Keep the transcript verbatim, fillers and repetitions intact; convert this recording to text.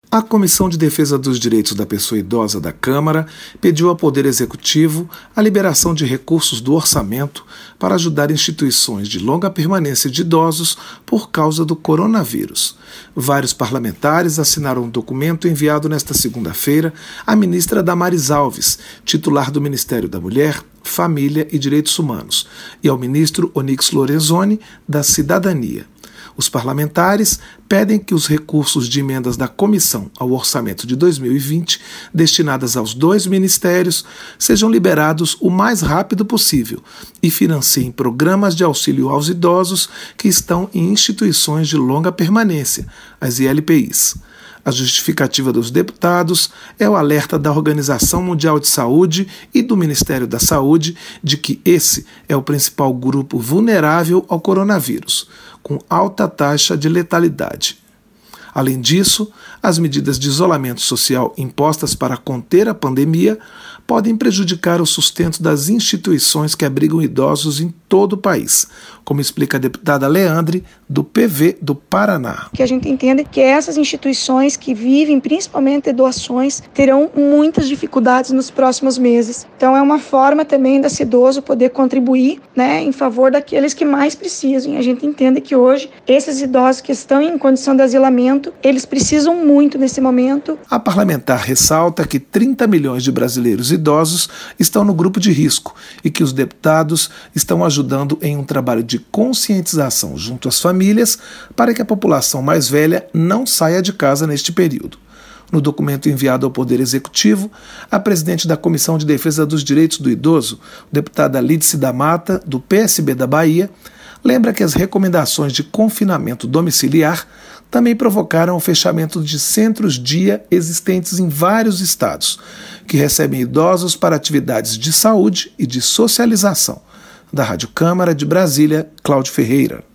A Comissão de Defesa dos Direitos da Pessoa Idosa da Câmara pediu ao Poder Executivo a liberação de recursos do orçamento para ajudar instituições de longa permanência de idosos por causa do coronavírus. Vários parlamentares assinaram um documento enviado nesta segunda-feira à ministra Damares Alves, titular do Ministério da Mulher, Família e Direitos Humanos, e ao ministro Onyx Lorenzoni, da Cidadania. Os parlamentares pedem que os recursos de emendas da comissão ao orçamento de dois mil e vinte, destinadas aos dois ministérios, sejam liberados o mais rápido possível e financiem programas de auxílio aos idosos que estão em instituições de longa permanência, as I L P Is. A justificativa dos deputados é o alerta da Organização Mundial de Saúde e do Ministério da Saúde de que esse é o principal grupo vulnerável ao coronavírus, com alta taxa de letalidade. Além disso, as medidas de isolamento social impostas para conter a pandemia podem prejudicar o sustento das instituições que abrigam idosos em todo o país, como explica a deputada Leandre, do P V do Paraná. Que a gente entende que essas instituições que vivem principalmente de doações terão muitas dificuldades nos próximos meses. Então é uma forma também desse idoso poder contribuir, né, em favor daqueles que mais precisam. E a gente entende que hoje esses idosos que estão em condição de asilamento, eles precisam muito nesse momento. A parlamentar ressalta que trinta milhões de brasileiros idosos estão no grupo de risco e que os deputados estão ajudando em um trabalho de conscientização junto às famílias para que a população mais velha não saia de casa neste período. No documento enviado ao Poder Executivo, a presidente da Comissão de Defesa dos Direitos do Idoso, deputada Lídice da Mata, do P S B da Bahia, lembra que as recomendações de confinamento domiciliar também provocaram o fechamento de centros-dia existentes em vários estados, que recebem idosos para atividades de saúde e de socialização. Da Rádio Câmara de Brasília, Cláudio Ferreira.